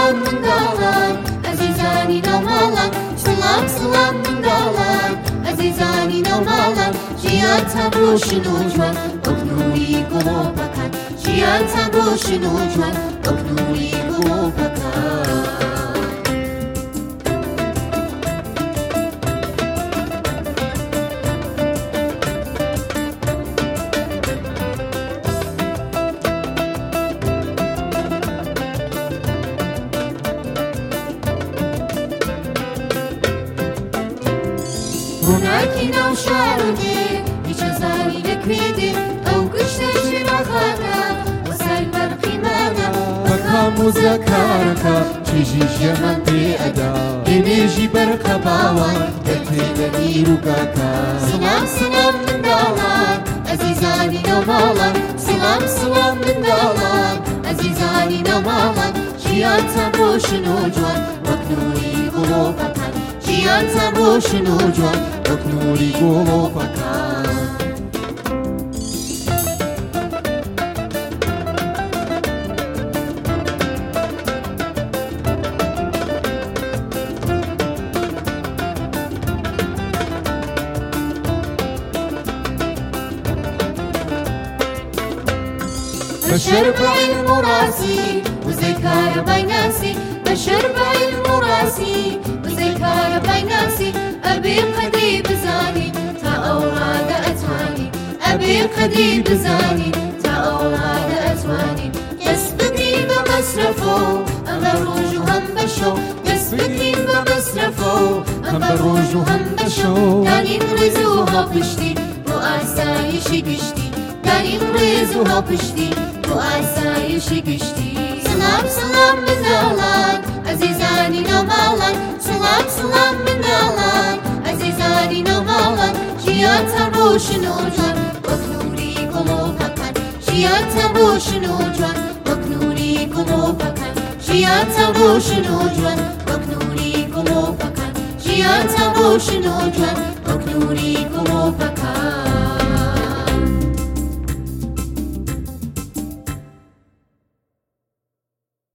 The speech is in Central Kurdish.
سلام منداڵان ئەزیزانی ناو ماڵان سلام سلام منداڵان ئەزیزانی ناو ماڵان ژیانتان ڕۆشن و جوان وەک نووری گڵۆپەکان ژیانتان ڕۆشن و جوان وەک نووری گڵۆپەکان ڕووناکی ناو شارۆ دێ هیچ ئەزانی لەکوێ دێ ئەو گشتە چێراخانە وەسای بەرقیمانە بەکا مۆزەکارەکە چێژی ژیەمان پێ ئەدا هێنێژی بەرقە باوان دەتێ لە نیروگاکە سلام سلام منداڵان ئەزیزانی ناو ماڵان سلام سلام منداڵان ئەزیزانی ناو ماڵان ژیانتان ڕۆشن و جوان وەک نووری گڵۆپەکان ژیانتان ڕۆشن و جوان وەک نووری گڵۆپەکان بەشەر بە عیلم و ڕاستی وزەی کارەبای ناسی بەشەر بە عیلم و ڕاستی وزەی کارەبای ناسی ئەبێ قەدری بزانی تا ئەو ڕادە ئەتوانی ئەبێ قەدری بزانی تا ئەو ڕادە ئەتوانی دەست بگرین بە مەسرەفۆ ئەم بە ڕۆژ و هەم بە شەو دەست بگرین بە مەسرەفۆ ئەم بە ڕۆژ و هەم بە شەو دانین ڕێز و هەڵپشتی بۆ ئاسایشی گشتی دانین ڕێز و هەڵپشتی بۆ ئاسایشی گشتی سلام سلام منداڵان ئەزیزانی ناو ماڵان سلام سلام منداڵان ئەزیزانی ناو ماڵان ژیانتان ڕۆشن و جوان وەک نووری گڵۆپەکان ژیانتان ڕۆشن و جوان وەک نووری گڵۆپەکان ژیانتان ڕۆشن و جوان وەک نووری گڵۆپەکان ژیانتان ڕۆشن و جوان وەک نووری گڵۆپەکان